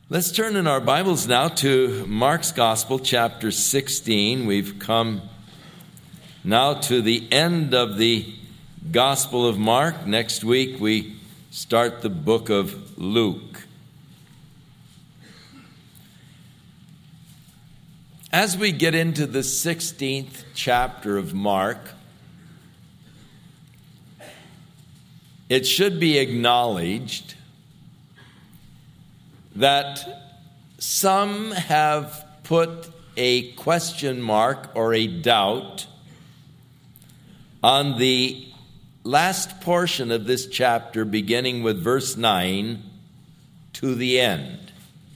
Let's turn in our Bibles now to Mark's Gospel, chapter 16. We've come now to the end of the Gospel of Mark. Next week we start the book of Luke. As we get into the 16th chapter of Mark, it should be acknowledged that some have put a question mark or a doubt on the last portion of this chapter, beginning with verse 9 to the end.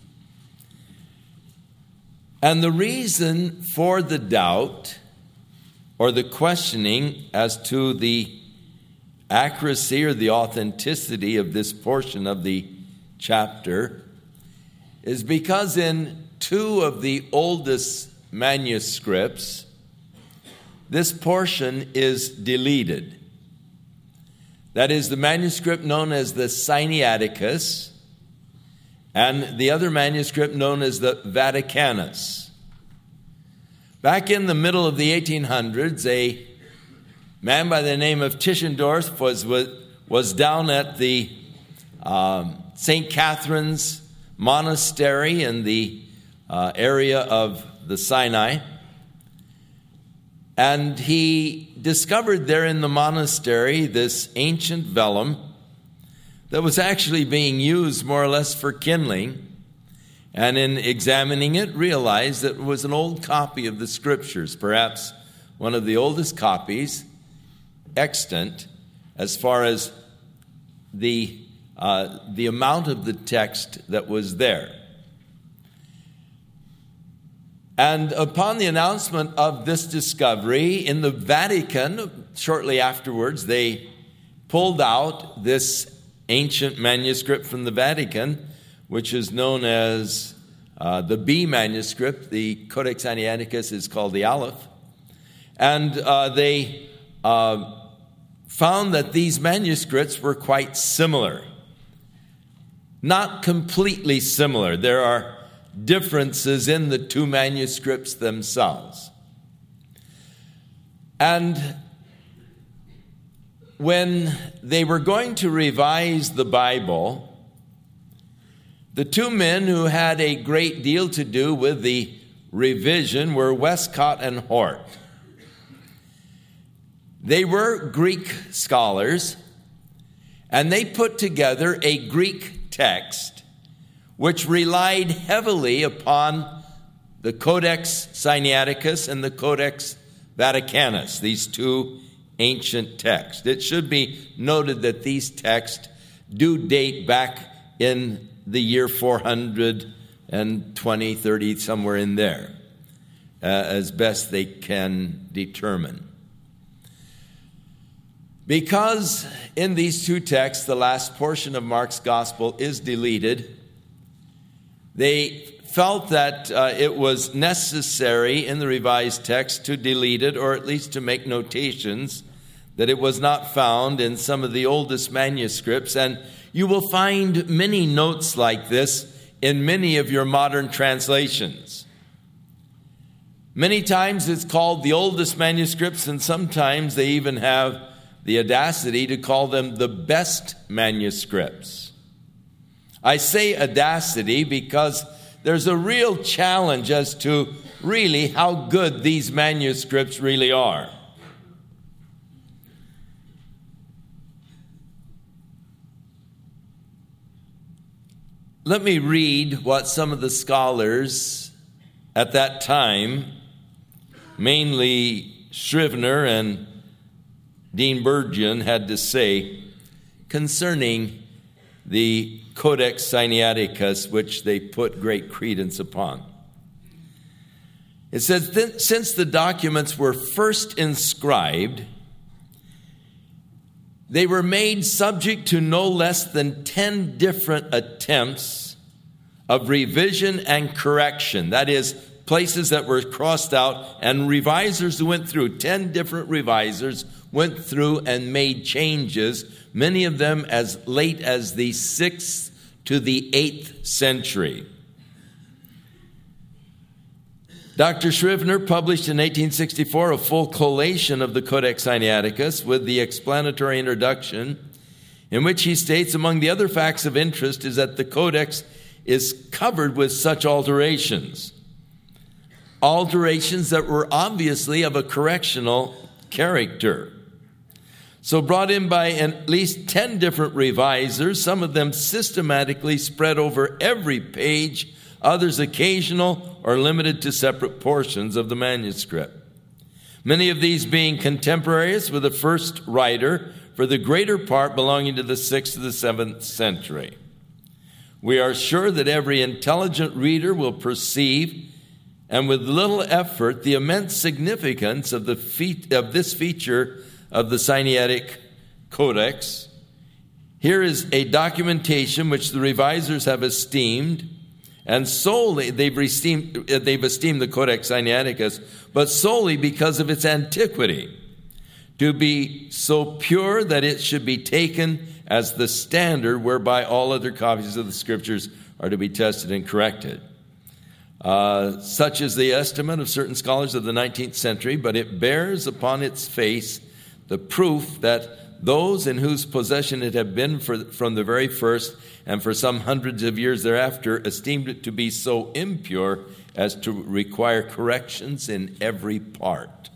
And the reason for the doubt or the questioning as to the accuracy or the authenticity of this portion of the chapter is because in two of the oldest manuscripts, this portion is deleted. That is, the manuscript known as the Sinaiticus and the other manuscript known as the Vaticanus. Back in the middle of the 1800s, a man by the name of Tischendorf was down at the St. Catherine's Monastery in the area of the Sinai. And he discovered there in the monastery this ancient vellum that was actually being used more or less for kindling. And in examining it, realized that it was an old copy of the Scriptures, perhaps one of the oldest copies extant as far as the amount of the text that was there. And upon the announcement of this discovery in the Vatican, shortly afterwards, they pulled out this ancient manuscript from the Vatican, which is known as the B manuscript. The Codex Sinaiticus is called the Aleph. And they found that these manuscripts were quite similar. Not completely similar. There are differences in the two manuscripts themselves. And when they were going to revise the Bible, the two men who had a great deal to do with the revision were Westcott and Hort. They were Greek scholars, and they put together a Greek text which relied heavily upon the Codex Sinaiticus and the Codex Vaticanus, these two ancient texts. It should be noted that these texts do date back in the year 420, 30, somewhere in there, as best they can determine. Because in these two texts, the last portion of Mark's gospel is deleted, they felt that it was necessary in the revised text to delete it, or at least to make notations that it was not found in some of the oldest manuscripts. And you will find many notes like this in many of your modern translations. Many times it's called the oldest manuscripts, and sometimes they even have the audacity to call them the best manuscripts. I say audacity because there's a real challenge as to really how good these manuscripts really are. Let me read what some of the scholars at that time, mainly Scrivener and Dean Burgeon, had to say concerning the Codex Sinaiticus, which they put great credence upon. It says, since the documents were first inscribed, they were made subject to no less than 10 different attempts of revision and correction. That is, places that were crossed out, and revisers who went through, 10 different revisers went through and made changes, many of them as late as the 6th to the 8th century. Dr. Scrivener published in 1864 a full collation of the Codex Sinaiticus with the explanatory introduction, in which he states, among the other facts of interest is that the Codex is covered with such alterations that were obviously of a correctional character. So brought in by at least 10 different revisers, some of them systematically spread over every page, others occasional or limited to separate portions of the manuscript. Many of these being contemporaries with the first writer, for the greater part belonging to the 6th to the 7th century. We are sure that every intelligent reader will perceive, and with little effort, the immense significance of this feature of the Sinaitic Codex. Here is a documentation which the revisers have esteemed, and solely they've esteemed the Codex Sinaiticus, but solely because of its antiquity, to be so pure that it should be taken as the standard whereby all other copies of the Scriptures are to be tested and corrected. Such is the estimate of certain scholars of the 19th century, but it bears upon its face the proof that those in whose possession it had been from the very first and for some hundreds of years thereafter esteemed it to be so impure as to require corrections in every part.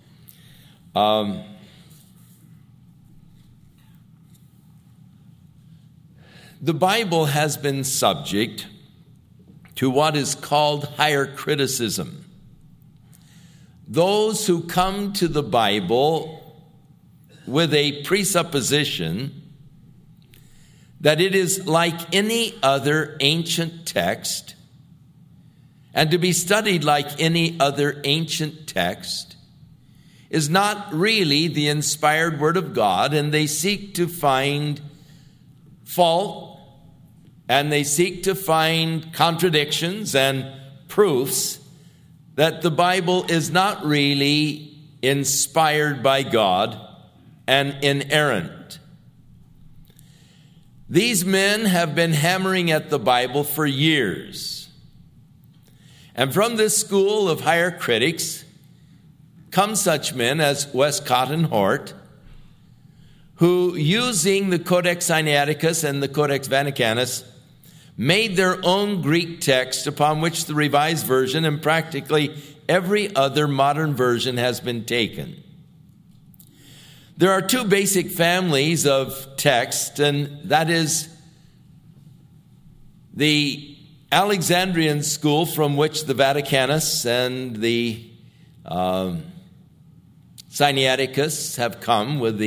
The Bible has been subject to what is called higher criticism. Those who come to the Bible with a presupposition that it is like any other ancient text and to be studied like any other ancient text is not really the inspired Word of God, and they seek to find fault and they seek to find contradictions and proofs that the Bible is not really inspired by God and inerrant. These men have been hammering at the Bible for years. And from this school of higher critics come such men as Westcott and Hort, who, using the Codex Sinaiticus and the Codex Vaticanus, made their own Greek text upon which the Revised Version and practically every other modern version has been taken. There are two basic families of text, and that is the Alexandrian school, from which the Vaticanus and the Sinaiticus have come, with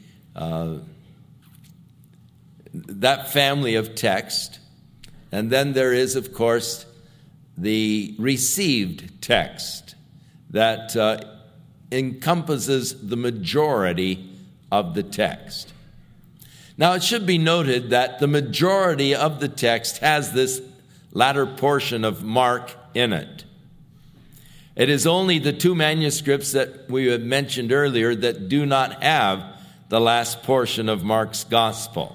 that family of text. And then there is, of course, the received text that encompasses the majority of the text. Now, it should be noted that the majority of the text has this latter portion of Mark in it. It is only the two manuscripts that we had mentioned earlier that do not have the last portion of Mark's gospel.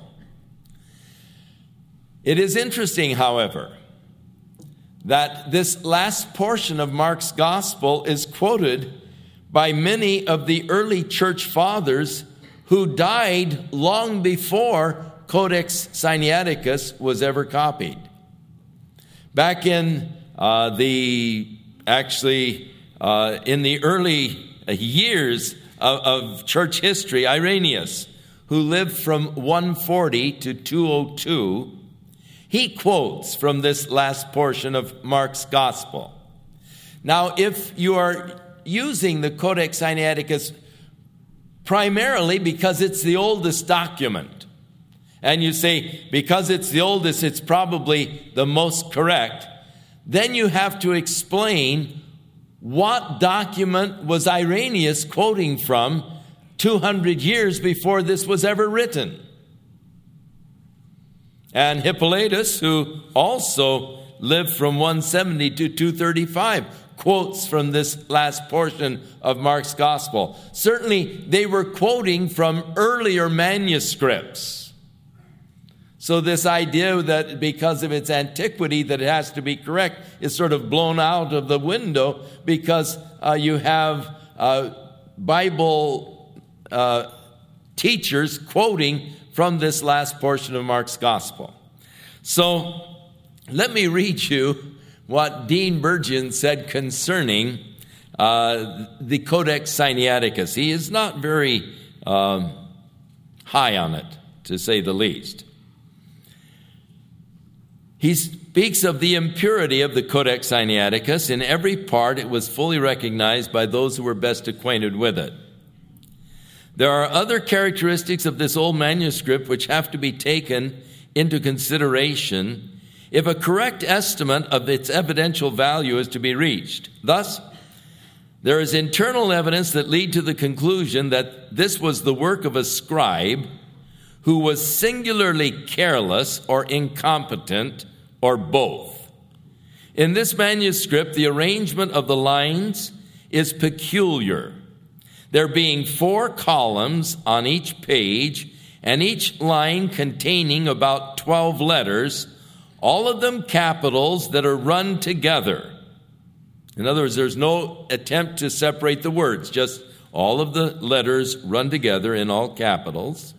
It is interesting, however, that this last portion of Mark's gospel is quoted by many of the early church fathers who died long before Codex Sinaiticus was ever copied. Back in the early years of church history, Irenaeus, who lived from 140 to 202, he quotes from this last portion of Mark's gospel. Now, if you are using the Codex Sinaiticus primarily because it's the oldest document, and you say, because it's the oldest, it's probably the most correct, then you have to explain what document was Irenaeus quoting from 200 years before this was ever written. And Hippolytus, who also lived from 170 to 235, quotes from this last portion of Mark's gospel. Certainly, they were quoting from earlier manuscripts. So this idea that because of its antiquity that it has to be correct is sort of blown out of the window, because you have Bible teachers quoting from this last portion of Mark's gospel. So let me read you what Dean Burgeon said concerning the Codex Sinaiticus. He is not very high on it, to say the least. He speaks of the impurity of the Codex Sinaiticus. In every part, it was fully recognized by those who were best acquainted with it. There are other characteristics of this old manuscript which have to be taken into consideration if a correct estimate of its evidential value is to be reached. Thus, there is internal evidence that lead to the conclusion that this was the work of a scribe who was singularly careless or incompetent, or both. In this manuscript, the arrangement of the lines is peculiar, there being 4 columns on each page, and each line containing about 12 letters, all of them capitals that are run together. In other words, there's no attempt to separate the words, just all of the letters run together in all capitals.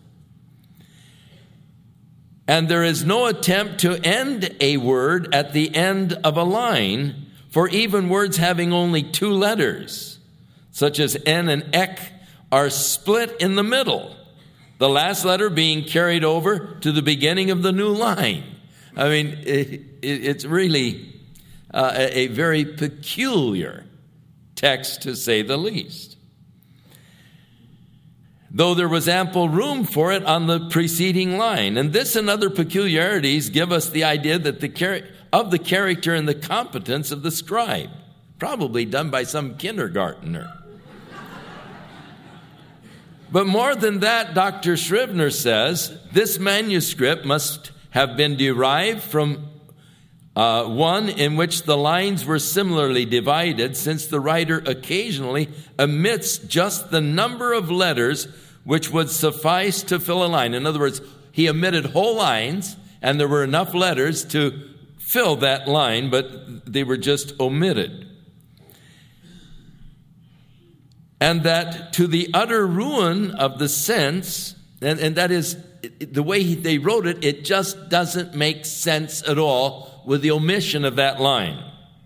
And there is no attempt to end a word at the end of a line, for even words having only 2 letters, such as N and Ek, are split in the middle, the last letter being carried over to the beginning of the new line. I mean, it's really a very peculiar text, to say the least. Though there was ample room for it on the preceding line. And this and other peculiarities give us the idea that the character and the competence of the scribe, probably done by some kindergartner. But more than that, Dr. Scrivener says, this manuscript must have been derived from one in which the lines were similarly divided, since the writer occasionally omits just the number of letters which would suffice to fill a line. In other words, he omitted whole lines, and there were enough letters to fill that line, but they were just omitted. And that to the utter ruin of the sense, and that is, the way they wrote it, it just doesn't make sense at all with the omission of that line.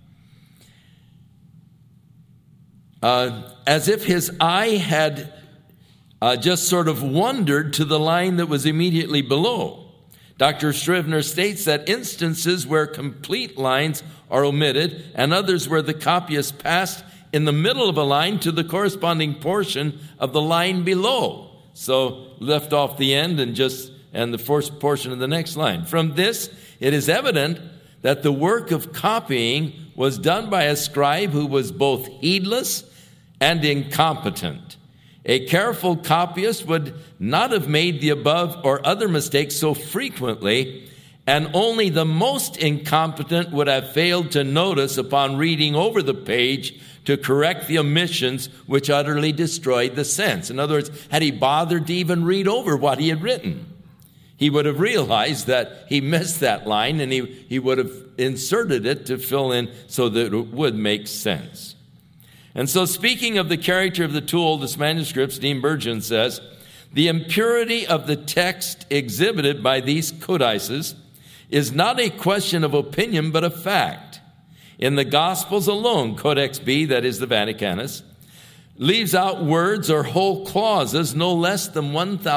As if his eye had just sort of wandered to the line that was immediately below. Dr. Scrivener states that instances where complete lines are omitted and others where the copyist passed in the middle of a line to the corresponding portion of the line below. So left off the end and the first portion of the next line. From this, it is evident that the work of copying was done by a scribe who was both heedless and incompetent. A careful copyist would not have made the above or other mistakes so frequently, and only the most incompetent would have failed to notice upon reading over the page to correct the omissions which utterly destroyed the sense. In other words, had he bothered to even read over what he had written, he would have realized that he missed that line, and he would have inserted it to fill in so that it would make sense. And so, speaking of the character of the 2 oldest manuscripts, Dean Burgeon says, the impurity of the text exhibited by these codices is not a question of opinion, but a fact. In the Gospels alone, Codex B, that is the Vaticanus, leaves out words or whole clauses no less than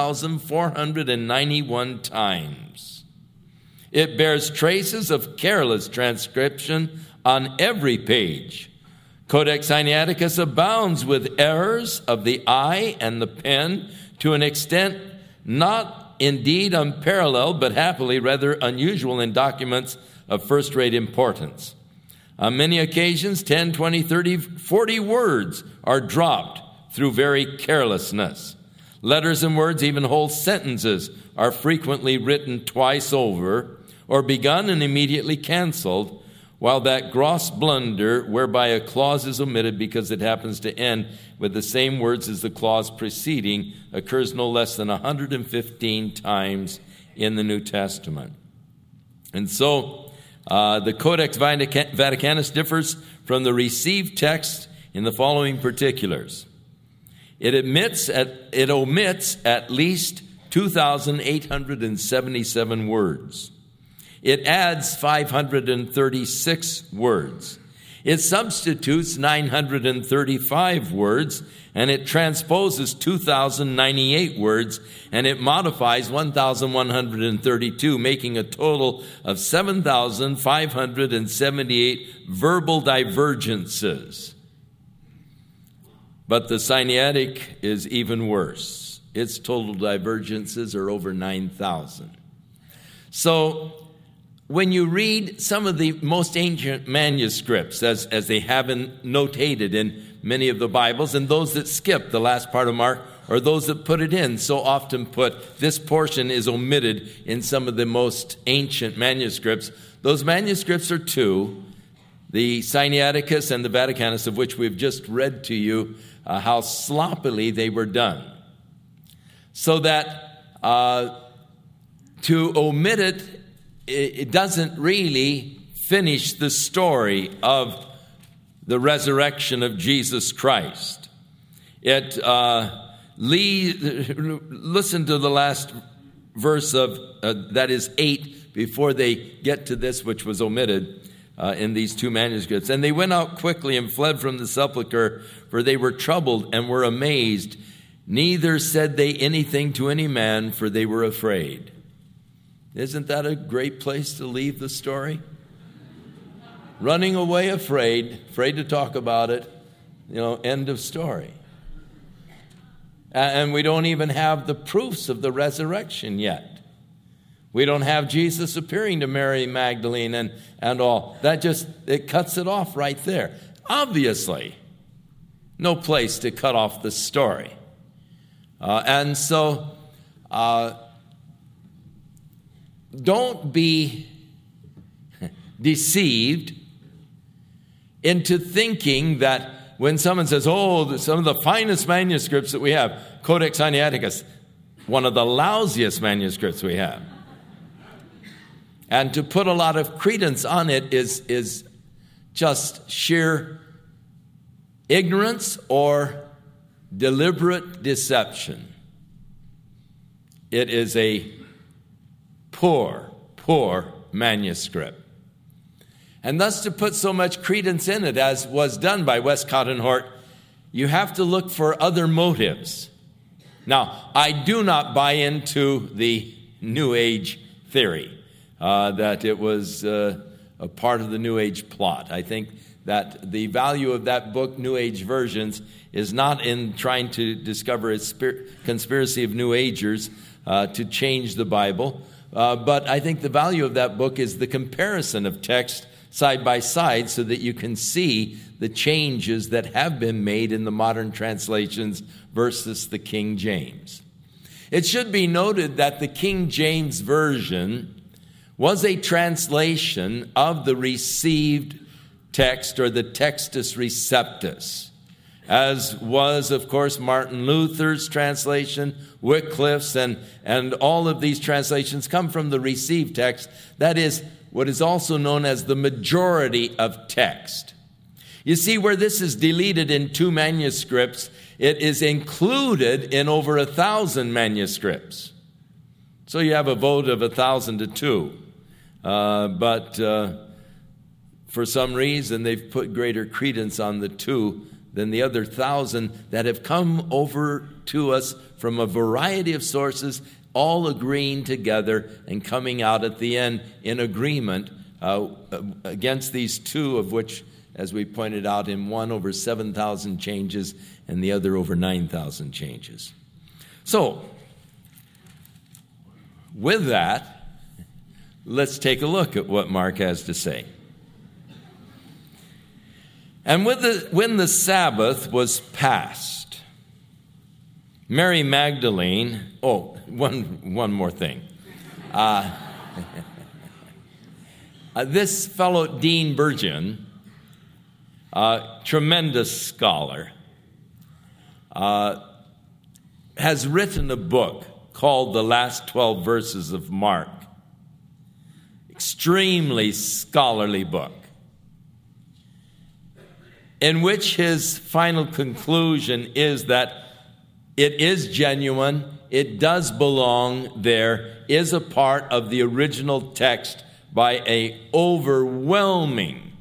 1,491 times. It bears traces of careless transcription on every page. Codex Sinaiticus abounds with errors of the eye and the pen to an extent not indeed unparalleled, but happily rather unusual in documents of first-rate importance. On many occasions, 10, 20, 30, 40 words are dropped through very carelessness. Letters and words, even whole sentences, are frequently written twice over or begun and immediately canceled, while that gross blunder whereby a clause is omitted because it happens to end with the same words as the clause preceding occurs no less than 115 times in the New Testament. And so the Codex Vaticanus differs from the received text in the following particulars. It omits at least 2,877 words. It adds 536 words. It substitutes 935 words, and it transposes 2,098 words, and it modifies 1,132, making a total of 7,578 verbal divergences. But the Sinaitic is even worse. Its total divergences are over 9,000. So when you read some of the most ancient manuscripts, as they have been notated in many of the Bibles, and those that skip the last part of Mark, or those that put it in, so often put, this portion is omitted in some of the most ancient manuscripts. Those manuscripts are two, the Sinaiticus and the Vaticanus, of which we've just read to you how sloppily they were done. So that to omit it doesn't really finish the story of the resurrection of Jesus Christ. Listen to the last verse of, that is 8, before they get to this which was omitted in these two manuscripts. And they went out quickly and fled from the sepulchre, for they were troubled and were amazed. Neither said they anything to any man, for they were afraid. Isn't that a great place to leave the story? Running away afraid to talk about it, end of story. And we don't even have the proofs of the resurrection yet. We don't have Jesus appearing to Mary Magdalene and all. It cuts it off right there. Obviously, no place to cut off the story. And so, don't be deceived into thinking that when someone says, some of the finest manuscripts that we have, Codex Sinaiticus, one of the lousiest manuscripts we have. And to put a lot of credence on it is just sheer ignorance or deliberate deception. It is a poor manuscript. And thus to put so much credence in it as was done by Westcott and Hort, you have to look for other motives. Now, I do not buy into the New Age theory that it was a part of the New Age plot. I think that the value of that book, New Age Versions, is not in trying to discover a conspiracy of New Agers to change the Bible. But I think the value of that book is the comparison of text side by side so that you can see the changes that have been made in the modern translations versus the King James. It should be noted that the King James Version was a translation of the received text, or the Textus Receptus, as was, of course, Martin Luther's translation, Wycliffe's, and all of these translations come from the received text. That is what is also known as the majority of text. You see, where this is deleted in two manuscripts, it is included in over 1,000 manuscripts. So you have a vote of 1,000 to 2. But for some reason, they've put greater credence on the 2 than the other 1,000 that have come over to us from a variety of sources, all agreeing together and coming out at the end in agreement against these 2, of which, as we pointed out, in one over 7,000 changes and the other over 9,000 changes. So, with that, let's take a look at what Mark has to say. And when the Sabbath was past, Mary Magdalene, one more thing. This fellow, Dean Burgeon, tremendous scholar, has written a book called the last 12 verses of Mark. Extremely scholarly book, in which his final conclusion is that it is genuine, it does belong there, is a part of the original text by an overwhelming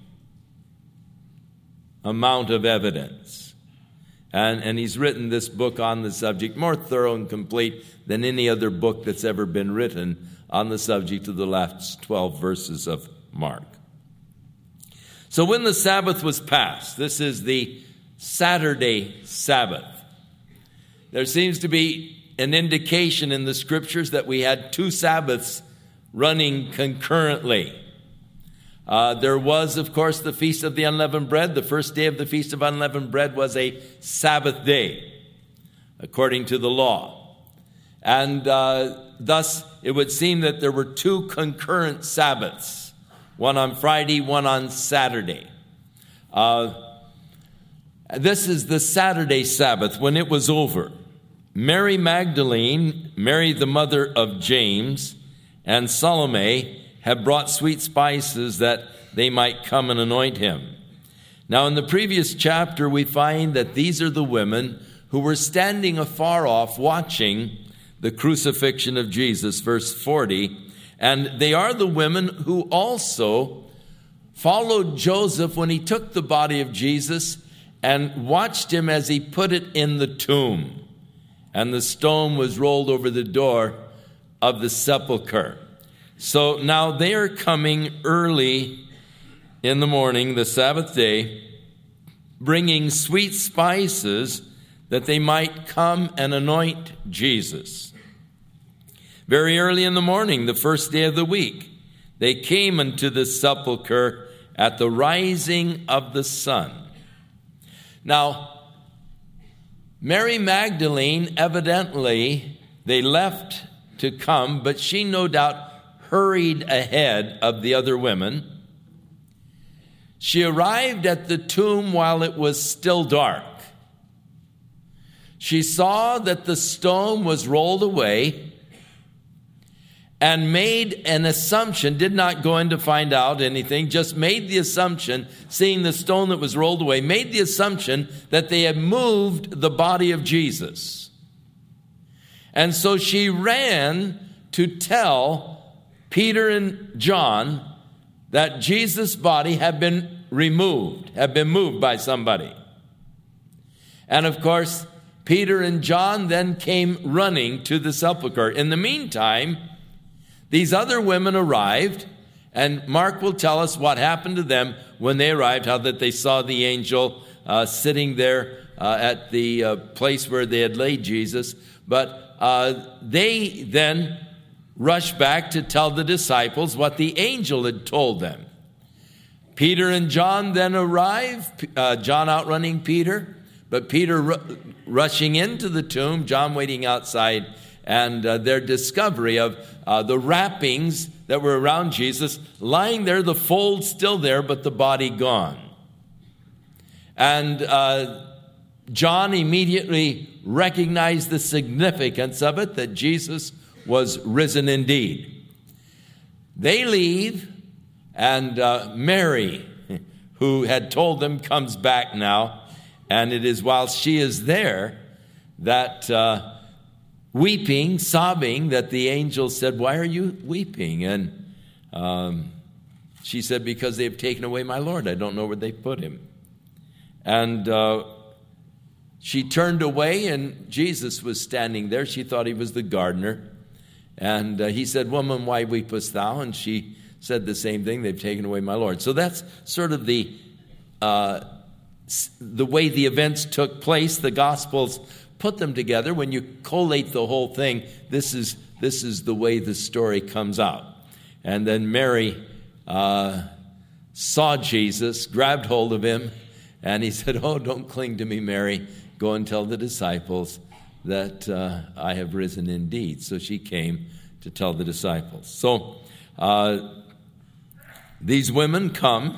amount of evidence. And he's written this book on the subject, more thorough and complete than any other book that's ever been written on the subject of the last 12 verses of Mark. So when the Sabbath was passed, this is the Saturday Sabbath. There seems to be an indication in the Scriptures that we had two Sabbaths running concurrently. There was, of course, the Feast of the Unleavened Bread. The first day of the Feast of Unleavened Bread was a Sabbath day, according to the law. And thus, it would seem that there were two concurrent Sabbaths, one on Friday, one on Saturday. This is the Saturday Sabbath. When it was over, Mary Magdalene, Mary the mother of James, and Salome had brought sweet spices that they might come and anoint him. Now, in the previous chapter, we find that these are the women who were standing afar off watching the crucifixion of Jesus, verse 40. And they are the women who also followed Joseph when he took the body of Jesus and watched him as he put it in the tomb. And the stone was rolled over the door of the sepulcher. So now they are coming early in the morning, the Sabbath day, bringing sweet spices that they might come and anoint Jesus. Very early in the morning, the first day of the week, they came into the sepulcher at the rising of the sun. Now, Mary Magdalene, evidently, they left to come, but she no doubt hurried ahead of the other women. She arrived at the tomb while it was still dark. She saw that the stone was rolled away and made an assumption, did not go in to find out anything, just made the assumption, seeing the stone that was rolled away, made the assumption that they had moved the body of Jesus. And so she ran to tell Peter and John that Jesus' body had been removed, had been moved by somebody. And of course, Peter and John then came running to the sepulcher. In the meantime, these other women arrived, and Mark will tell us what happened to them when they arrived, how that they saw the angel sitting there at the place where they had laid Jesus. But they then rushed back to tell the disciples what the angel had told them. Peter and John then arrive, John outrunning Peter, but Peter rushing into the tomb, John waiting outside, and their discovery of the wrappings that were around Jesus, lying there, the fold still there, but the body gone. And John immediately recognized the significance of it, that Jesus was risen indeed. They leave, and Mary, who had told them, comes back now. And it is while she is there that weeping, sobbing, that the angel said, "Why are you weeping?" And she said, "Because they've taken away my Lord. I don't know where they put him." And she turned away, and Jesus was standing there. She thought he was the gardener. And he said, "Woman, why weepest thou?" And she said the same thing. "They've taken away my Lord." So that's sort of the way the events took place. The Gospels put them together. When you collate the whole thing, this is the way the story comes out. And then Mary saw Jesus, grabbed hold of him, and he said, "Oh, don't cling to me, Mary. Go and tell the disciples that I have risen indeed." So she came to tell the disciples. So these women come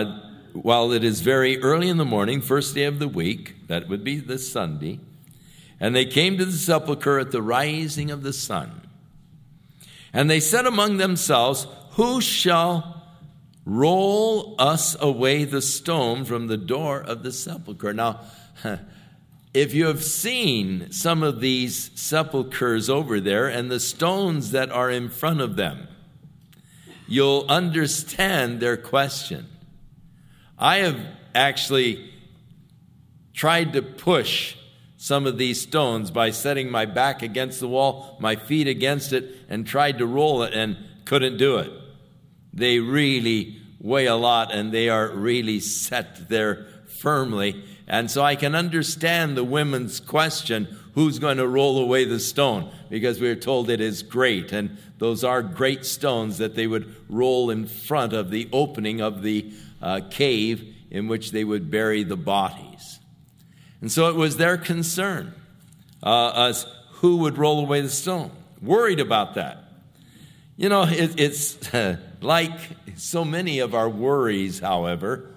while it is very early in the morning, first day of the week. That would be this Sunday. And they came to the sepulchre at the rising of the sun. And they said among themselves, who shall roll us away the stone from the door of the sepulchre? Now, if you have seen some of these sepulchres over there and the stones that are in front of them, you'll understand their question. I have actually tried to push some of these stones by setting my back against the wall, my feet against it, and tried to roll it and couldn't do it. They really weigh a lot and they are really set there firmly. And so I can understand the women's question, who's going to roll away the stone? Because we are told it is great. And those are great stones that they would roll in front of the opening of the cave in which they would bury the bodies. And so it was their concern as who would roll away the stone. Worried about that. You know, it's like so many of our worries, however,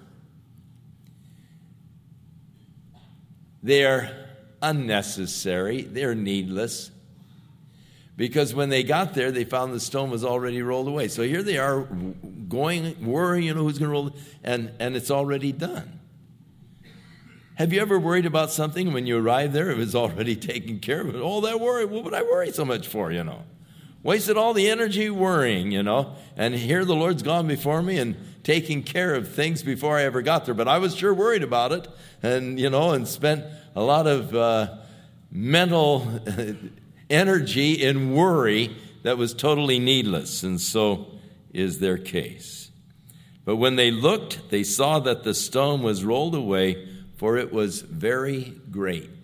they're unnecessary, they're needless, because when they got there, they found the stone was already rolled away. So here they are going, worrying, who's going to roll it, and it's already done. Have you ever worried about something when you arrive there, it was already taken care of? All that worry, what would I worry so much for, Wasted all the energy worrying, and here the Lord's gone before me and taking care of things before I ever got there. But I was sure worried about it and spent a lot of mental energy in worry that was totally needless. And so is their case. But when they looked, they saw that the stone was rolled away, for it was very great.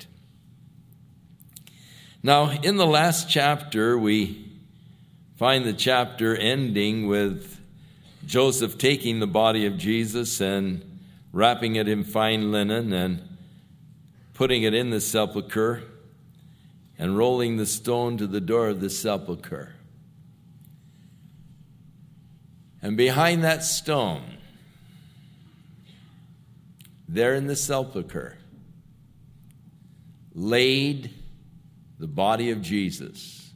Now, in the last chapter, we find the chapter ending with Joseph taking the body of Jesus and wrapping it in fine linen and putting it in the sepulchre and rolling the stone to the door of the sepulchre. And behind that stone, there in the sepulchre, laid the body of Jesus.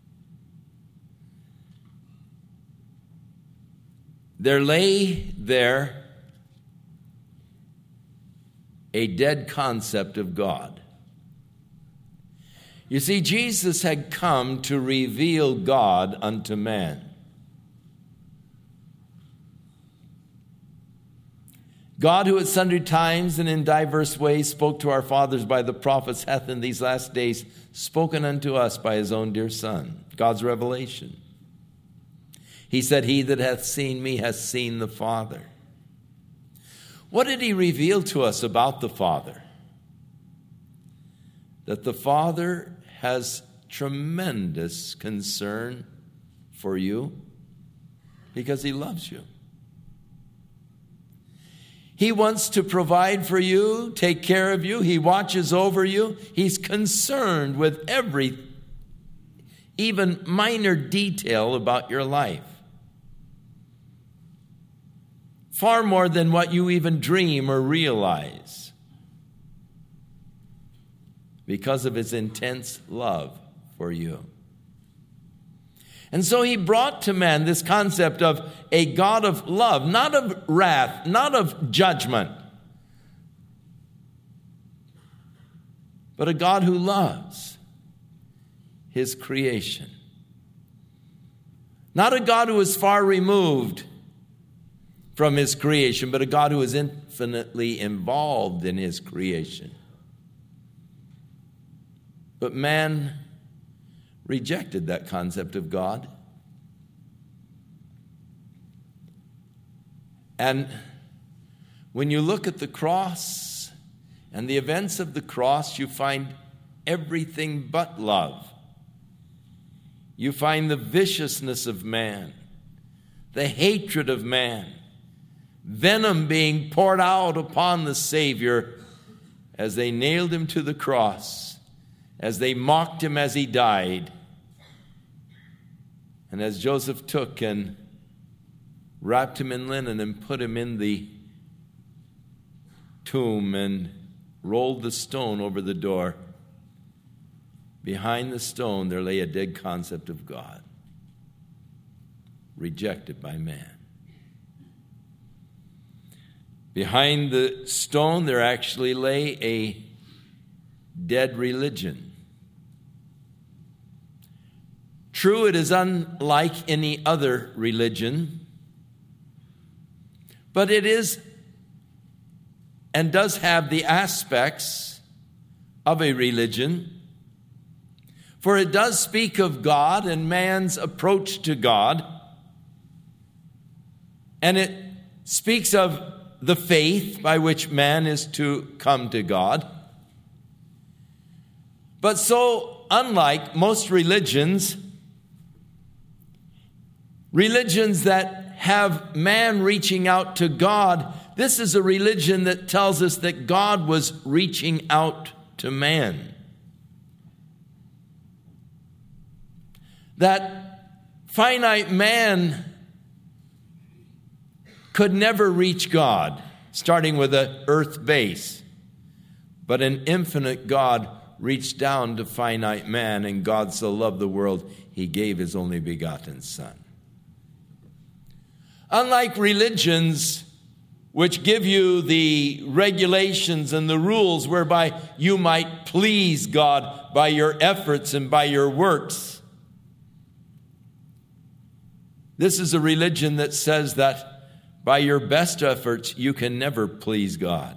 There lay there a dead concept of God. You see, Jesus had come to reveal God unto man. God, who at sundry times and in diverse ways spoke to our fathers by the prophets, hath in these last days spoken unto us by his own dear Son. God's revelation. He said, he that hath seen me hath seen the Father. What did he reveal to us about the Father? That the Father has tremendous concern for you because he loves you. He wants to provide for you, take care of you. He watches over you. He's concerned with every, even minor detail about your life. Far more than what you even dream or realize. Because of his intense love for you. And so he brought to man this concept of a God of love, not of wrath, not of judgment, but a God who loves his creation. Not a God who is far removed from his creation, but a God who is infinitely involved in his creation. But man rejected that concept of God. And when you look at the cross and the events of the cross, you find everything but love. You find the viciousness of man, the hatred of man, venom being poured out upon the Savior as they nailed him to the cross, as they mocked him as he died. And as Joseph took and wrapped him in linen and put him in the tomb and rolled the stone over the door, Behind the stone there lay a dead concept of God, rejected by man. Behind the stone there actually lay a dead religion. True, it is unlike any other religion, but it is and does have the aspects of a religion, for it does speak of God and man's approach to God, and it speaks of the faith by which man is to come to God. But so, unlike most religions that have man reaching out to God, this is a religion that tells us that God was reaching out to man. That finite man could never reach God, starting with an earth base. But an infinite God reached down to finite man, and God so loved the world, he gave his only begotten Son. Unlike religions which give you the regulations and the rules whereby you might please God by your efforts and by your works, this is a religion that says that by your best efforts, you can never please God.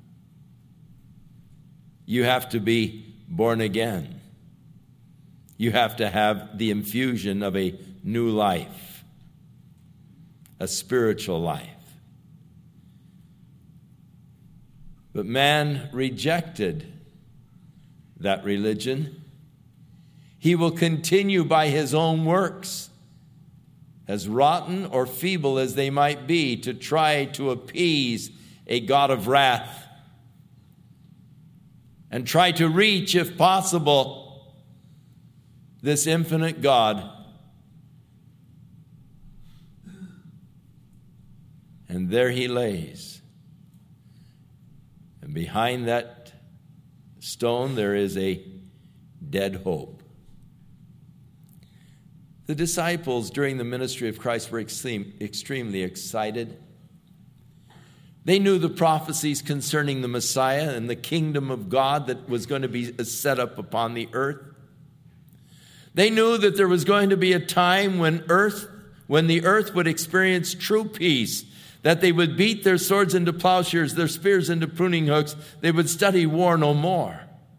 You have to be born again. You have to have the infusion of a new life, a spiritual life. But man rejected that religion. He will continue by his own works, as rotten or feeble as they might be, to try to appease a God of wrath and try to reach, if possible, this infinite God. And there he lays. And behind that stone there is a dead hope. The disciples during the ministry of Christ were extremely excited. They knew the prophecies concerning the Messiah and the kingdom of God that was going to be set up upon the earth. They knew that there was going to be a time when the earth would experience true peace, that they would beat their swords into plowshares, their spears into pruning hooks. They would study war no more.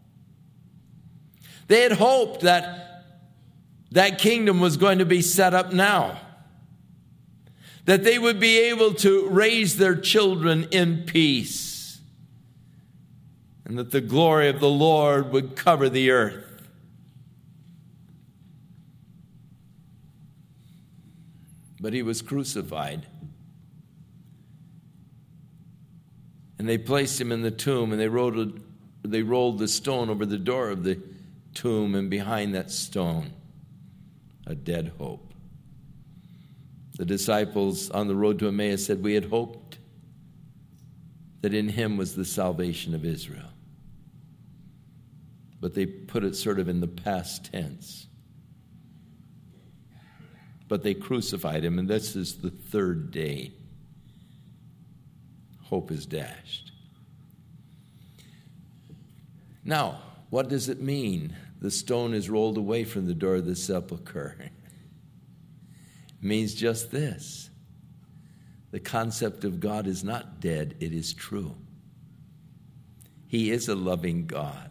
They had hoped that kingdom was going to be set up now, that they would be able to raise their children in peace, and that the glory of the Lord would cover the earth. But he was crucified. And they placed him in the tomb, and they rolled the stone over the door of the tomb, and behind that stone, a dead hope. The disciples on the road to Emmaus said, we had hoped that in him was the salvation of Israel. But they put it sort of in the past tense. But they crucified him, and this is the third day. Hope is dashed. Now, what does it mean? The stone is rolled away from the door of the sepulchre. It means just this. The concept of God is not dead, it is true. He is a loving God.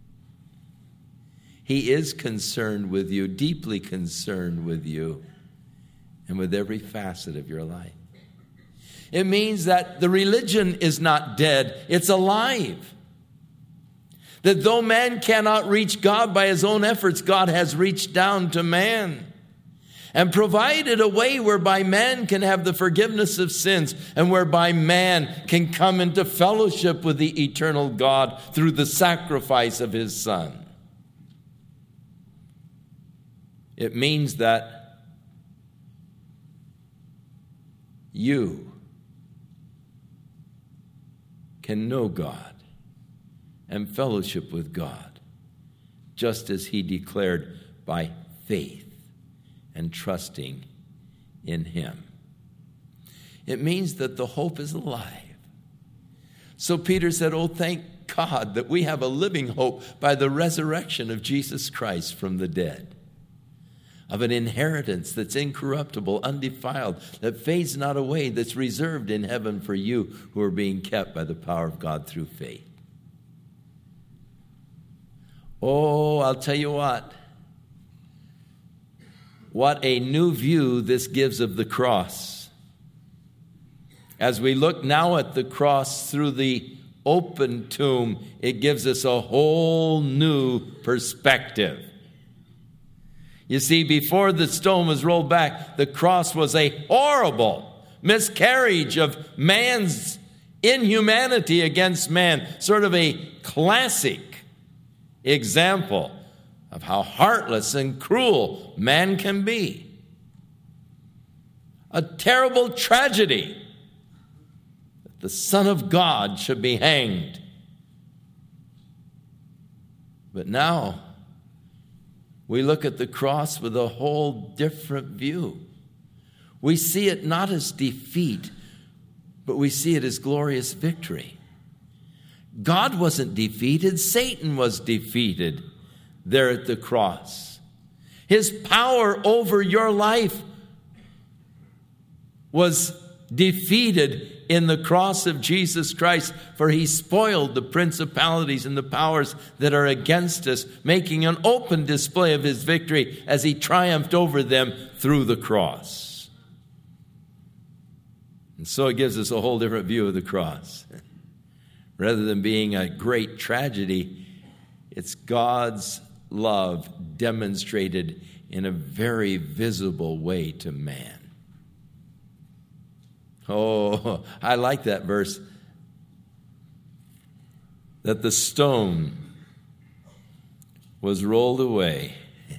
He is concerned with you, deeply concerned with you, and with every facet of your life. It means that the religion is not dead, it's alive. That though man cannot reach God by his own efforts, God has reached down to man and provided a way whereby man can have the forgiveness of sins and whereby man can come into fellowship with the eternal God through the sacrifice of his Son. It means that you can know God and fellowship with God just as he declared, by faith and trusting in him. It means that the hope is alive. So Peter said, oh, thank God that we have a living hope by the resurrection of Jesus Christ from the dead, of an inheritance that's incorruptible, undefiled, that fades not away, that's reserved in heaven for you who are being kept by the power of God through faith. Oh, I'll tell you what a new view this gives of the cross. As we look now at the cross through the open tomb, it gives us a whole new perspective. You see, before the stone was rolled back, the cross was a horrible miscarriage of man's inhumanity against man, sort of a classic example of how heartless and cruel man can be. A terrible tragedy that the Son of God should be hanged. But now we look at the cross with a whole different view. We see it not as defeat, but we see it as glorious victory. God wasn't defeated, Satan was defeated there at the cross. His power over your life was defeated in the cross of Jesus Christ, for he spoiled the principalities and the powers that are against us, making an open display of his victory as he triumphed over them through the cross. And so it gives us a whole different view of the cross. Rather than being a great tragedy, it's God's love demonstrated in a very visible way to man. Oh, I like that verse, that the stone was rolled away.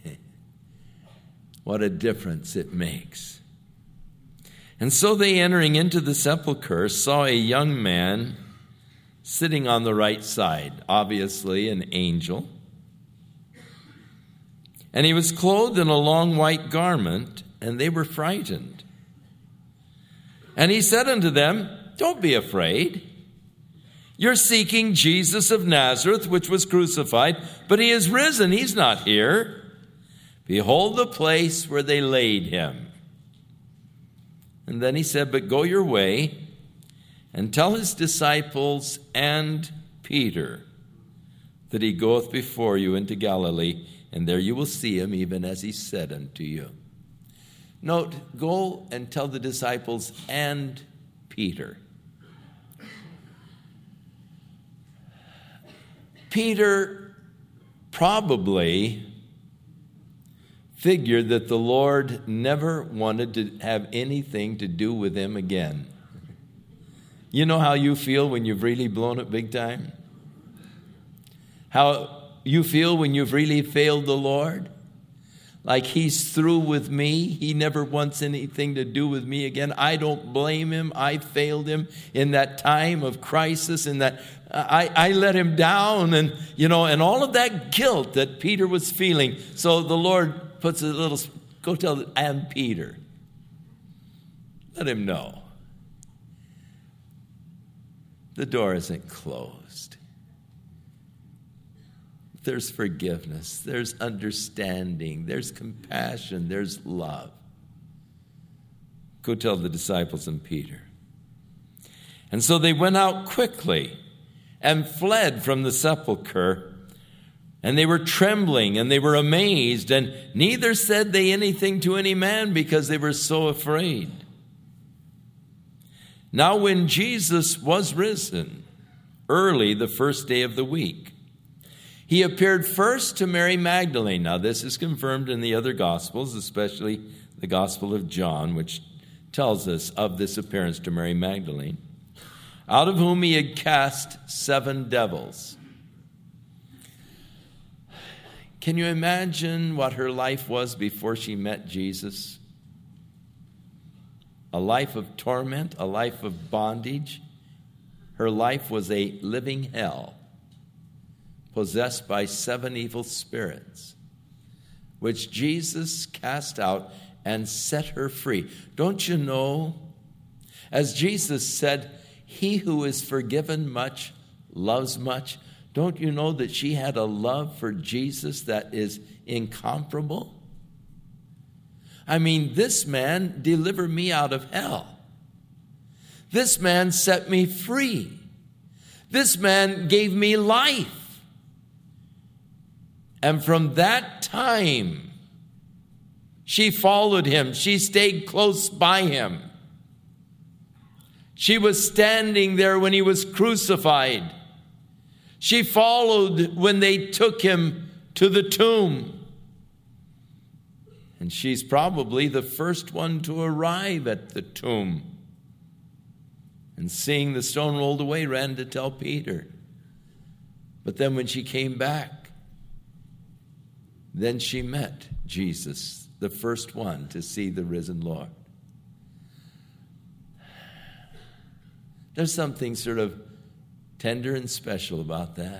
What a difference it makes. And so they, entering into the sepulchre, saw a young man sitting on the right side, obviously an angel. And he was clothed in a long white garment, and they were frightened. And he said unto them, don't be afraid. You're seeking Jesus of Nazareth, which was crucified, but he is risen. He's not here. Behold the place where they laid him. And then he said, but go your way and tell his disciples and Peter that he goeth before you into Galilee, and there you will see him, even as he said unto you. Note, go and tell the disciples and Peter. Peter probably figured that the Lord never wanted to have anything to do with him again. You know how you feel when you've really blown it big time? How you feel when you've really failed the Lord? Like he's through with me. He never wants anything to do with me again. I don't blame him. I failed him in that time of crisis, and that I let him down, and and all of that guilt that Peter was feeling. So the Lord puts a little, go tell and Peter. Let him know. The door isn't closed. There's forgiveness, there's understanding, there's compassion, there's love. Go tell the disciples and Peter. And so they went out quickly and fled from the sepulchre, and they were trembling and they were amazed, and neither said they anything to any man because they were so afraid. Now when Jesus was risen, early the first day of the week, he appeared first to Mary Magdalene. Now, this is confirmed in the other Gospels, especially the Gospel of John, which tells us of this appearance to Mary Magdalene, out of whom he had cast 7 devils. Can you imagine what her life was before she met Jesus? A life of torment, a life of bondage. Her life was a living hell. possessed by 7 evil spirits, which Jesus cast out and set her free. Don't you know, as Jesus said, he who is forgiven much loves much. Don't you know that she had a love for Jesus that is incomparable? I mean, this man delivered me out of hell. This man set me free. This man gave me life. And from that time, she followed him. She stayed close by him. She was standing there when he was crucified. She followed when they took him to the tomb. And she's probably the first one to arrive at the tomb. And seeing the stone rolled away, ran to tell Peter. But then when she came back, then she met Jesus, the first one to see the risen Lord. There's something sort of tender and special about that.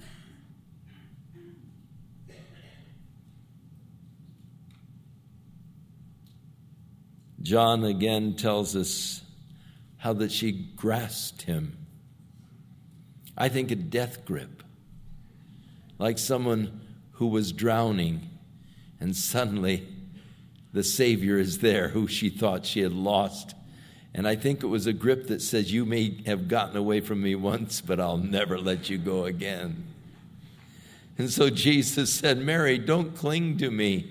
John again tells us how that she grasped him. I think a death grip, like someone who was drowning and suddenly the Savior is there who she thought she had lost. And I think it was a grip that says, you may have gotten away from me once, but I'll never let you go again. And so Jesus said, Mary, don't cling to me,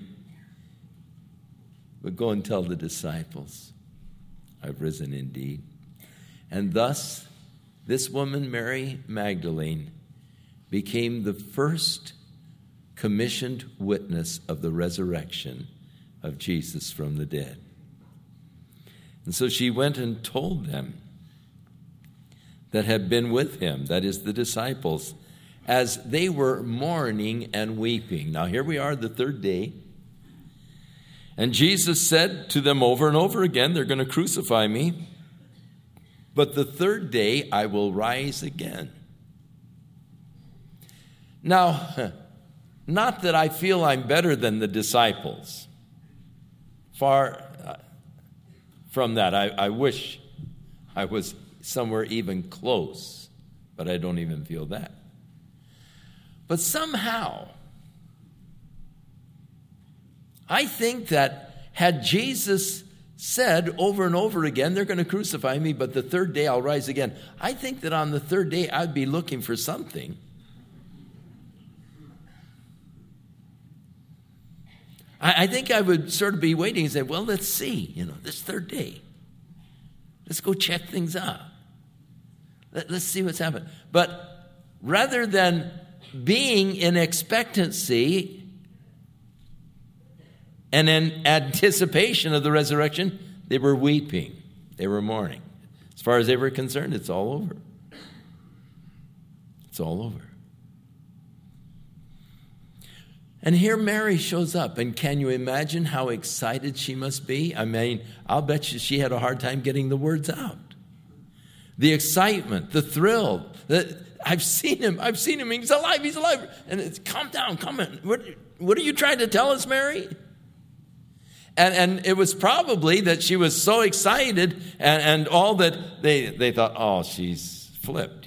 but go and tell the disciples, I've risen indeed. And thus, this woman, Mary Magdalene, became the first commissioned witness of the resurrection of Jesus from the dead. And so she went and told them that had been with him, that is the disciples, as they were mourning and weeping. Now here we are, the 3rd day. And Jesus said to them over and over again, they're going to crucify me, but the 3rd day I will rise again. Now, not that I feel I'm better than the disciples. Far from that. I wish I was somewhere even close, but I don't even feel that. But somehow, I think that had Jesus said over and over again, they're going to crucify me, but the 3rd day I'll rise again. I think that on the 3rd day I'd be looking for something. I think I would sort of be waiting and say, well, let's see, this 3rd day. Let's go check things out. Let's see what's happened. But rather than being in expectancy and in anticipation of the resurrection, they were weeping. They were mourning. As far as they were concerned, it's all over. It's all over. And here Mary shows up, and can you imagine how excited she must be? I mean, I'll bet you she had a hard time getting the words out. The excitement, the thrill. I've seen him, he's alive. And it's, calm down, come on. What are you trying to tell us, Mary? And it was probably that she was so excited and all that they thought, oh, she's flipped,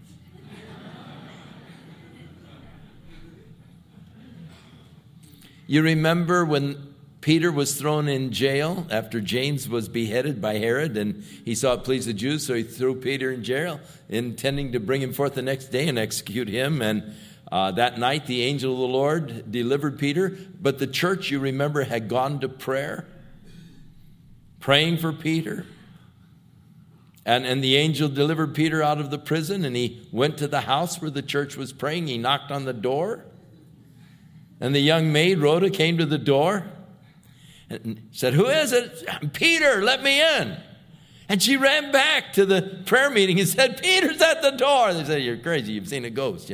You remember when Peter was thrown in jail after James was beheaded by Herod, and he saw it pleased the Jews, so he threw Peter in jail, intending to bring him forth the next day and execute him. And that night, the angel of the Lord delivered Peter, but the church, you remember, had gone to prayer, praying for Peter. And the angel delivered Peter out of the prison, and he went to the house where the church was praying. He knocked on the door. And the young maid, Rhoda, came to the door and said, who is it? Peter, let me in. And she ran back to the prayer meeting and said, Peter's at the door. They said, you're crazy. You've seen a ghost,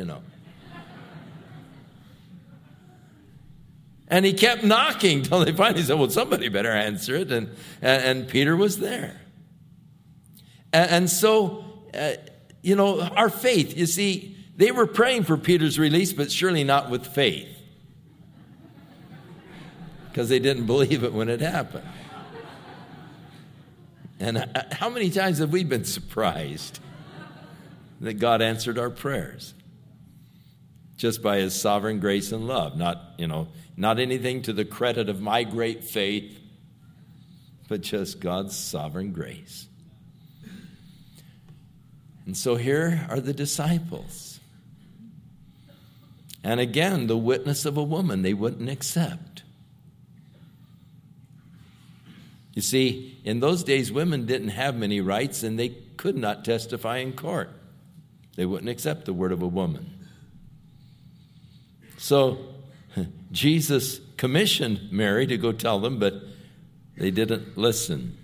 And he kept knocking until they finally said, well, somebody better answer it. And Peter was there. And so, our faith, you see, They were praying for Peter's release, but surely not with faith, because they didn't believe it when it happened. And how many times have we been surprised that God answered our prayers? Just by his sovereign grace and love. Not anything to the credit of my great faith, but just God's sovereign grace. And so here are the disciples. And again, the witness of a woman they wouldn't accept. You see, in those days, women didn't have many rights, and they could not testify in court. They wouldn't accept the word of a woman. So Jesus commissioned Mary to go tell them, but they didn't listen.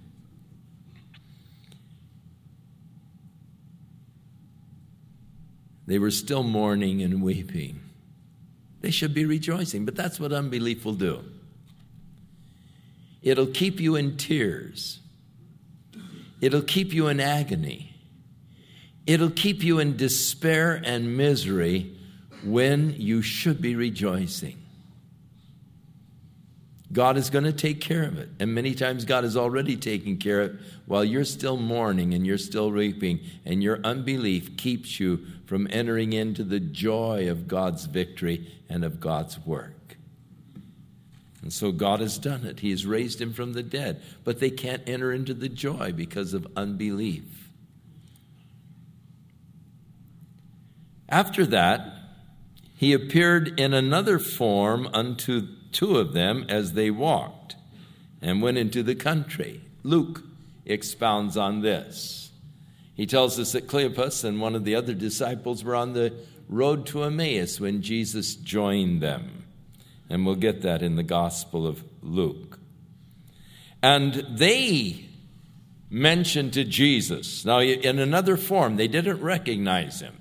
They were still mourning and weeping. They should be rejoicing, but that's what unbelief will do. It'll keep you in tears. It'll keep you in agony. It'll keep you in despair and misery when you should be rejoicing. God is going to take care of it. And many times God is already taking care of it while you're still mourning and you're still weeping, and your unbelief keeps you from entering into the joy of God's victory and of God's work. And so God has done it. He has raised him from the dead. But they can't enter into the joy because of unbelief. After that, he appeared in another form unto two of them as they walked and went into the country. Luke expounds on this. He tells us that Cleopas and one of the other disciples were on the road to Emmaus when Jesus joined them. And we'll get that in the Gospel of Luke. And they mentioned to Jesus, now in another form, they didn't recognize him.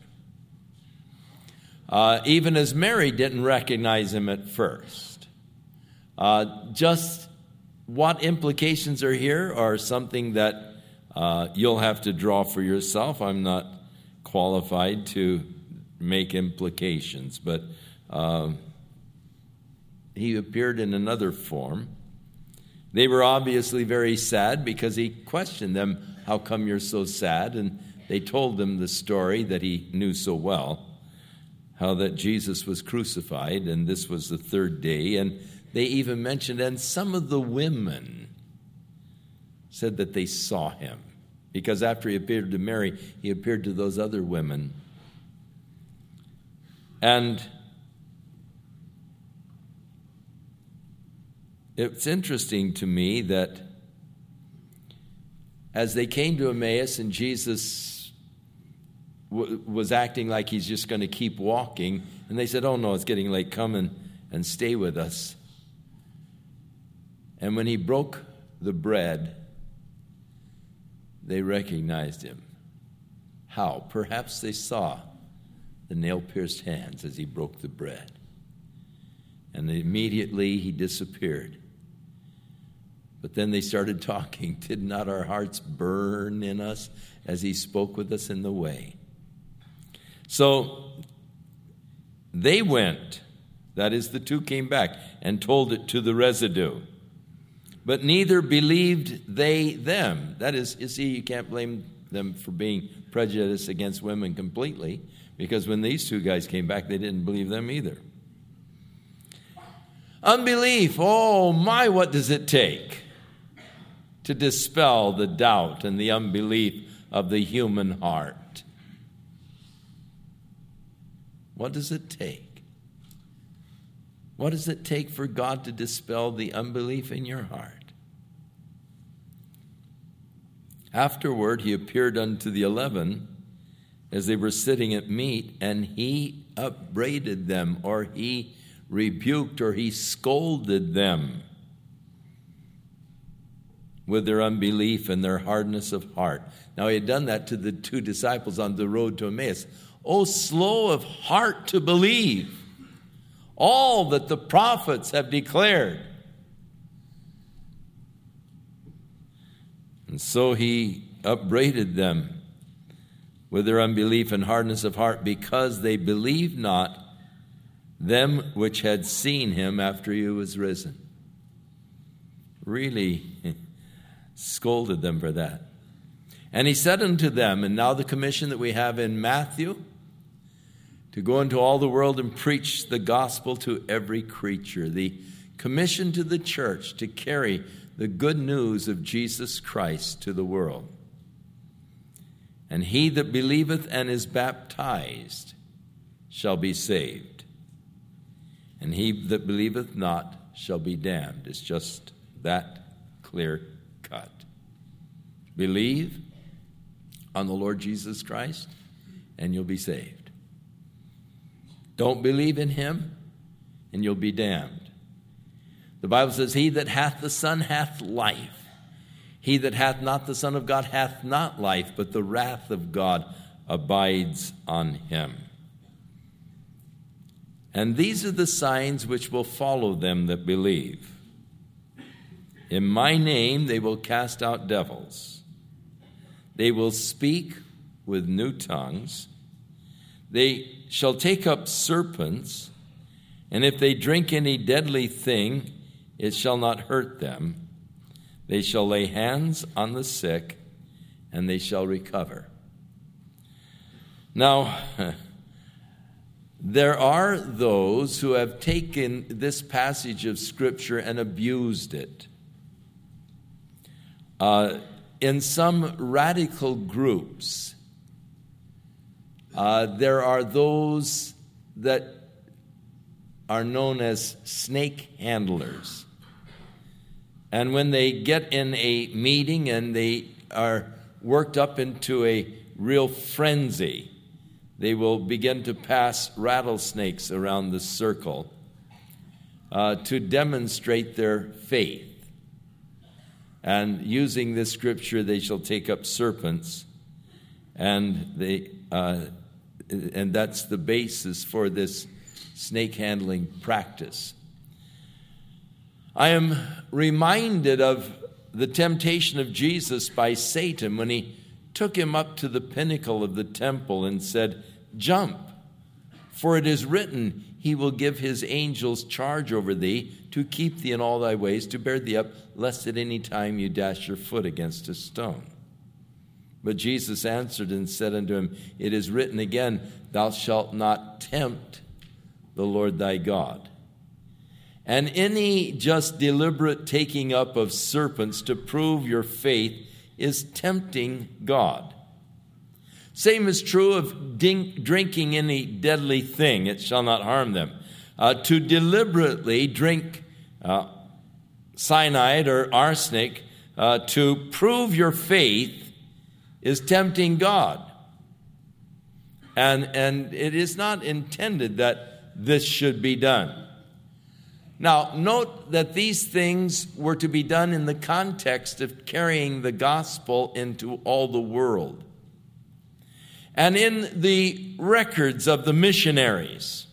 Even as Mary didn't recognize him at first. Just what implications are here are something that you'll have to draw for yourself. I'm not qualified to make implications, but he appeared in another form. They were obviously very sad because he questioned them, how come you're so sad? And they told him the story that he knew so well, how that Jesus was crucified, and this was the third day. And they even mentioned, and some of the women said that they saw him. Because after he appeared to Mary, he appeared to those other women. And it's interesting to me that as they came to Emmaus and Jesus was acting like he's just going to keep walking, and they said, oh no, it's getting late, come and stay with us. And when he broke the bread, they recognized him. How? Perhaps they saw the nail-pierced hands as he broke the bread. And immediately he disappeared. But then they started talking. Did not our hearts burn in us as he spoke with us in the way? So they went, that is, the two came back and told it to the residue. But neither believed they them. That is, you see, you can't blame them for being prejudiced against women completely, because when these two guys came back, they didn't believe them either. Unbelief, oh my, what does it take to dispel the doubt and the unbelief of the human heart? What does it take? What does it take for God to dispel the unbelief in your heart? Afterward, he appeared unto the 11 as they were sitting at meat, and he upbraided them, or he rebuked, or he scolded them with their unbelief and their hardness of heart. Now, he had done that to the two disciples on the road to Emmaus. Oh, slow of heart to believe all that the prophets have declared. And so he upbraided them with their unbelief and hardness of heart, because they believed not them which had seen him after he was risen. Really scolded them for that. And he said unto them, and now the commission that we have in Matthew, to go into all the world and preach the gospel to every creature. The commission to the church to carry the good news of Jesus Christ to the world. And he that believeth and is baptized shall be saved. And he that believeth not shall be damned. It's just that clear cut. Believe on the Lord Jesus Christ, and you'll be saved. Don't believe in him, and you'll be damned. The Bible says, he that hath the Son hath life. He that hath not the Son of God hath not life, but the wrath of God abides on him. And these are the signs which will follow them that believe. In my name they will cast out devils. They will speak with new tongues. They shall take up serpents, and if they drink any deadly thing, it shall not hurt them. They shall lay hands on the sick, and they shall recover. Now, there are those who have taken this passage of Scripture and abused it. In some radical groups, there are those that are known as snake handlers. And when they get in a meeting and they are worked up into a real frenzy, they will begin to pass rattlesnakes around the circle to demonstrate their faith. And using this scripture, they shall take up serpents, and that's the basis for this snake handling practice. I am reminded of the temptation of Jesus by Satan when he took him up to the pinnacle of the temple and said, "Jump, for it is written, he will give his angels charge over thee to keep thee in all thy ways, to bear thee up, lest at any time you dash your foot against a stone." But Jesus answered and said unto him, "It is written again, thou shalt not tempt the Lord thy God." And any just deliberate taking up of serpents to prove your faith is tempting God. Same is true of drinking any deadly thing. It shall not harm them. To deliberately drink cyanide or arsenic to prove your faith is tempting God. And it is not intended that this should be done. Now, note that these things were to be done in the context of carrying the gospel into all the world. And in the records of the missionaries,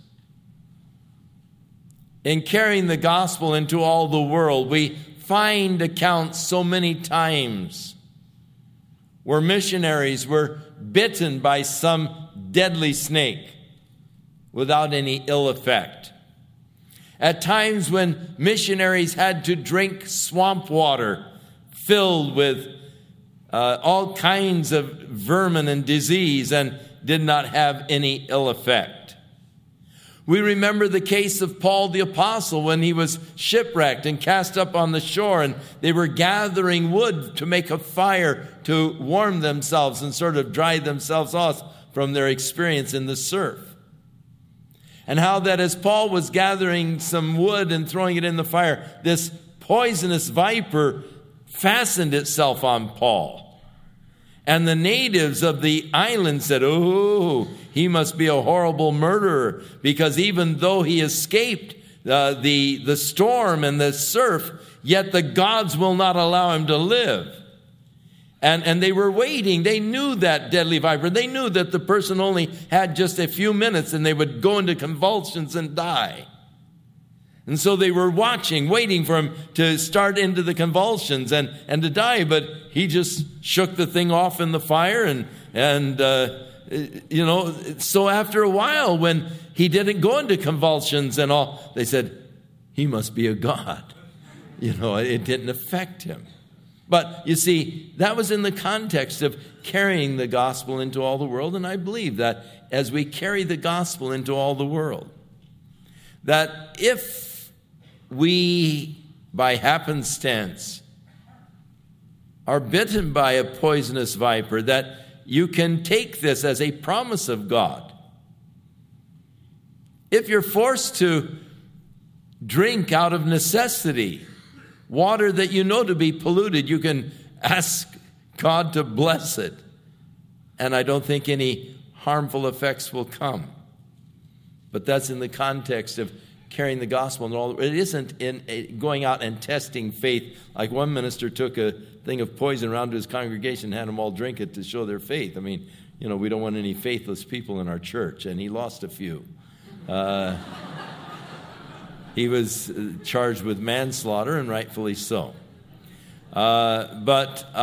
in carrying the gospel into all the world, we find accounts so many times where missionaries were bitten by some deadly snake without any ill effect. At times when missionaries had to drink swamp water filled with all kinds of vermin and disease and did not have any ill effect. We remember the case of Paul the Apostle when he was shipwrecked and cast up on the shore, and they were gathering wood to make a fire to warm themselves and sort of dry themselves off from their experience in the surf. And how that as Paul was gathering some wood and throwing it in the fire, this poisonous viper fastened itself on Paul. And the natives of the island said, "Oh, he must be a horrible murderer, because even though he escaped the storm and the surf, yet the gods will not allow him to live." And they were waiting. They knew that deadly viper. They knew that the person only had just a few minutes and they would go into convulsions and die. And so they were watching, waiting for him to start into the convulsions and to die. But he just shook the thing off in the fire and So after a while, when he didn't go into convulsions and all, they said, he must be a god. It didn't affect him. But you see, that was in the context of carrying the gospel into all the world. And I believe that as we carry the gospel into all the world, that if we, by happenstance, are bitten by a poisonous viper, that you can take this as a promise of God. If you're forced to drink out of necessity water that you know to be polluted, you can ask God to bless it. And I don't think any harmful effects will come. But that's in the context of carrying the gospel and all. It isn't in going out and testing faith. Like one minister took a thing of poison around to his congregation and had them all drink it to show their faith. I mean, we don't want any faithless people in our church, and he lost a few. He was charged with manslaughter, and rightfully so. But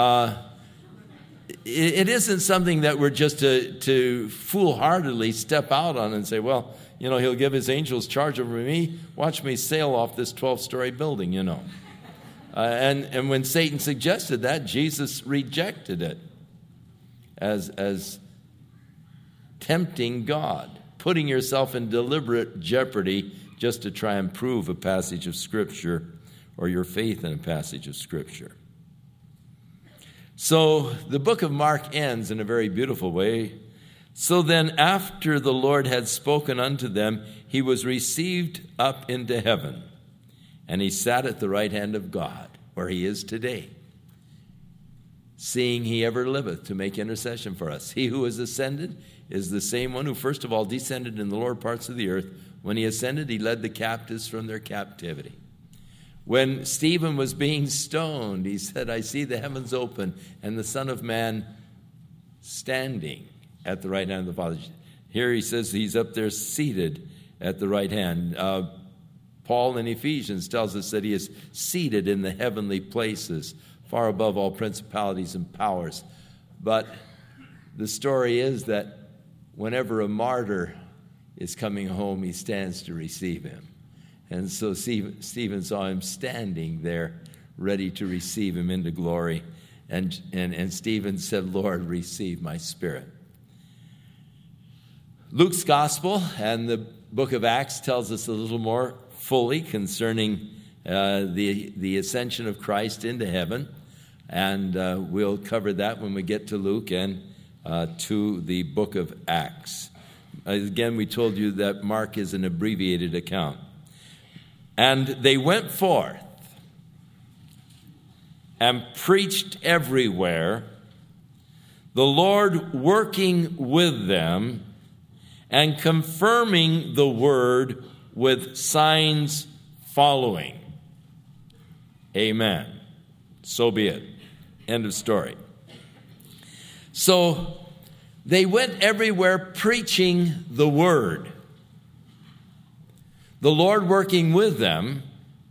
it isn't something that we're just to foolhardily step out on and say, well, he'll give his angels charge over me. Watch me sail off this 12-story building, And when Satan suggested that, Jesus rejected it as tempting God, putting yourself in deliberate jeopardy just to try and prove a passage of Scripture or your faith in a passage of Scripture. So the book of Mark ends in a very beautiful way. So then, after the Lord had spoken unto them, he was received up into heaven, and he sat at the right hand of God, where he is today, seeing he ever liveth to make intercession for us. He who has ascended is the same one who first of all descended in the lower parts of the earth. When he ascended, he led the captives from their captivity. When Stephen was being stoned, he said, I see the heavens open and the Son of Man standing at the right hand of the Father. Here he says he's up there seated at the right hand. Paul in Ephesians tells us that he is seated in the heavenly places, far above all principalities and powers. But the story is that whenever a martyr is coming home, he stands to receive him. And so Stephen saw him standing there, ready to receive him into glory. And Stephen said, Lord, receive my spirit. Luke's gospel and the book of Acts tells us a little more fully concerning the ascension of Christ into heaven. And we'll cover that when we get to Luke and to the book of Acts. Again, we told you that Mark is an abbreviated account. And they went forth and preached everywhere, the Lord working with them and confirming the word with signs following. Amen. So be it. End of story. So they went everywhere preaching the word. The Lord working with them,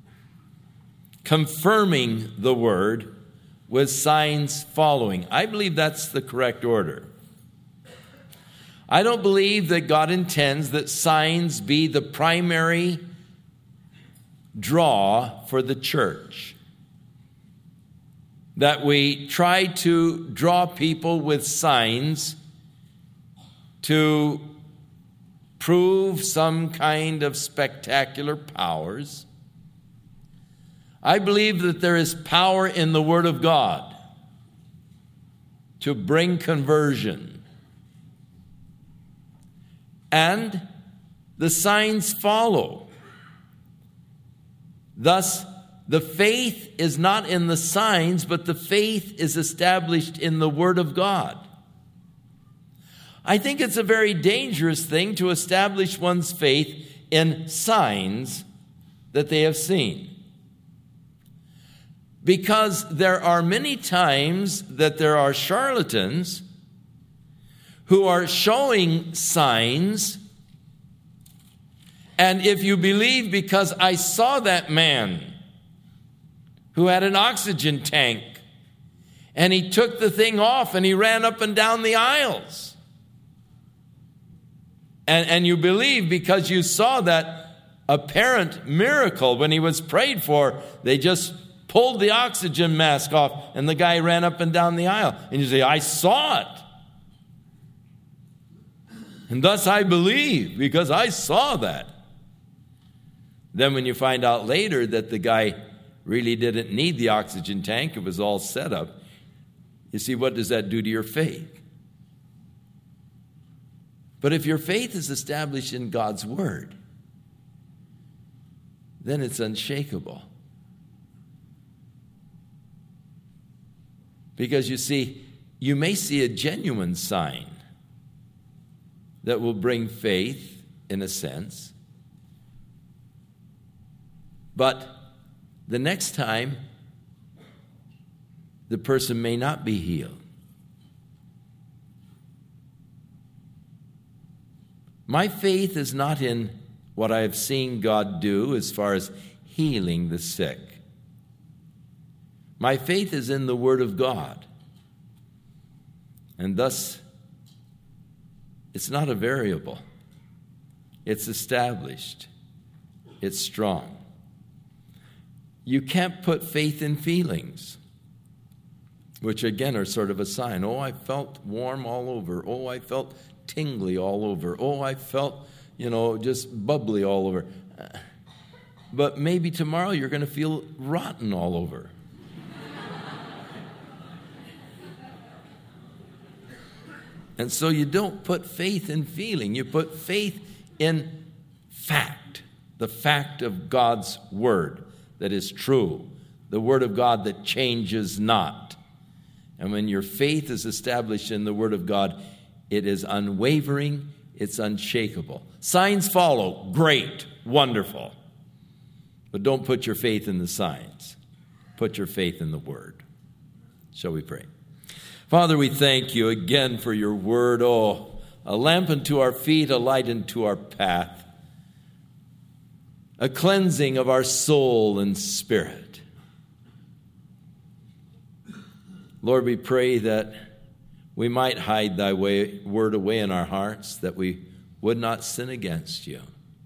confirming the word with signs following. I believe that's the correct order. I don't believe that God intends that signs be the primary draw for the church. That we try to draw people with signs to prove some kind of spectacular powers. I believe that there is power in the Word of God to bring conversion. And the signs follow. Thus, the faith is not in the signs, but the faith is established in the Word of God. I think it's a very dangerous thing to establish one's faith in signs that they have seen. Because there are many times that there are charlatans who are showing signs, and if you believe because I saw that man who had an oxygen tank, and he took the thing off and he ran up and down the aisles. And you believe because you saw that apparent miracle when he was prayed for. They just pulled the oxygen mask off and the guy ran up and down the aisle. And you say, I saw it. And thus I believe because I saw that. Then when you find out later that the guy really didn't need the oxygen tank, it was all set up, you see, what does that do to your faith? But if your faith is established in God's word, then it's unshakable. Because you see, you may see a genuine sign that will bring faith in a sense, but the next time the person may not be healed. My faith is not in what I have seen God do as far as healing the sick. My faith is in the Word of God. And thus, it's not a variable. It's established. It's strong. You can't put faith in feelings, which again are sort of a sign. Oh, I felt warm all over. Oh, I felt tingly all over. Oh, I felt, just bubbly all over. But maybe tomorrow you're going to feel rotten all over. And so you don't put faith in feeling. You put faith in fact, the fact of God's word that is true, the word of God that changes not. And when your faith is established in the word of God, it is unwavering, it's unshakable. Signs follow, great, wonderful. But don't put your faith in the signs. Put your faith in the word. Shall we pray? Father, we thank you again for your word. Oh, a lamp unto our feet, a light unto our path, a cleansing of our soul and spirit. Lord, we pray that we might hide thy word away in our hearts, that we would not sin against you.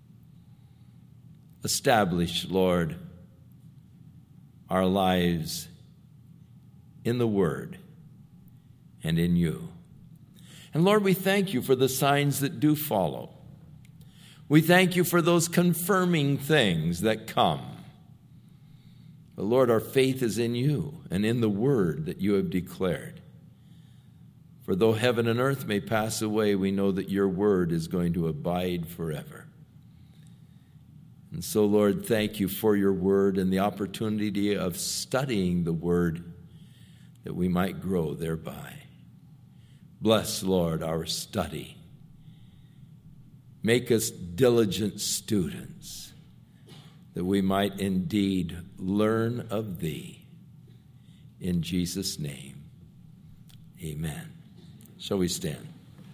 Establish, Lord, our lives in the word and in you. And Lord, we thank you for the signs that do follow. We thank you for those confirming things that come. But Lord, our faith is in you and in the word that you have declared. For though heaven and earth may pass away, we know that your word is going to abide forever. And so, Lord, thank you for your word and the opportunity of studying the word that we might grow thereby. Bless, Lord, our study. Make us diligent students, that we might indeed learn of thee. In Jesus' name, amen. Shall we stand?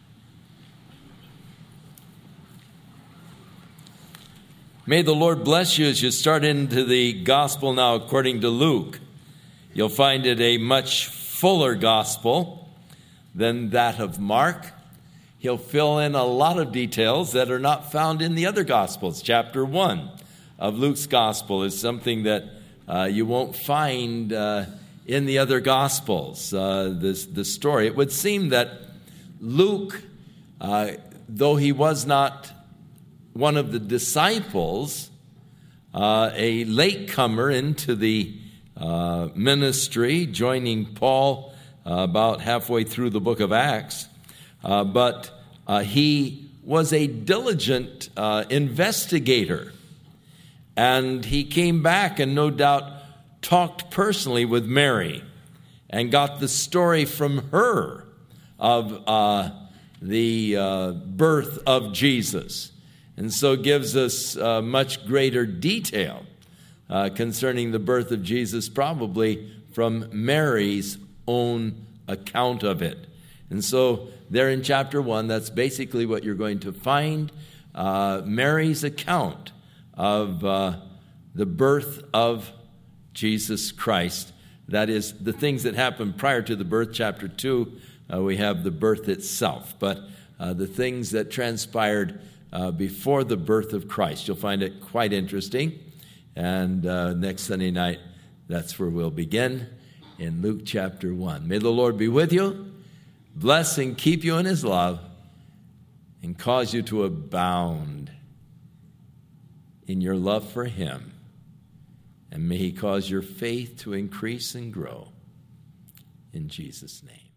May the Lord bless you as you start into the gospel now according to Luke. You'll find it a much fuller gospel than that of Mark. He'll fill in a lot of details that are not found in the other gospels. Chapter 1 of Luke's gospel is something that you won't find in the other gospels. The story. It would seem that Luke, though he was not one of the disciples, a latecomer into the ministry, joining Paul about halfway through the book of Acts, but he was a diligent investigator, and he came back and no doubt talked personally with Mary and got the story from her of the birth of Jesus, and so gives us much greater detail concerning the birth of Jesus, probably from Mary's own account of it. And so there in chapter 1, that's basically what you're going to find, Mary's account of the birth of Jesus Christ. That is, the things that happened prior to the birth. Chapter 2, we have the birth itself. But the things that transpired before the birth of Christ. You'll find it quite interesting. And next Sunday night, that's where we'll begin in Luke chapter 1. May the Lord be with you, bless and keep you in his love, and cause you to abound in your love for him. And may he cause your faith to increase and grow. In Jesus' name.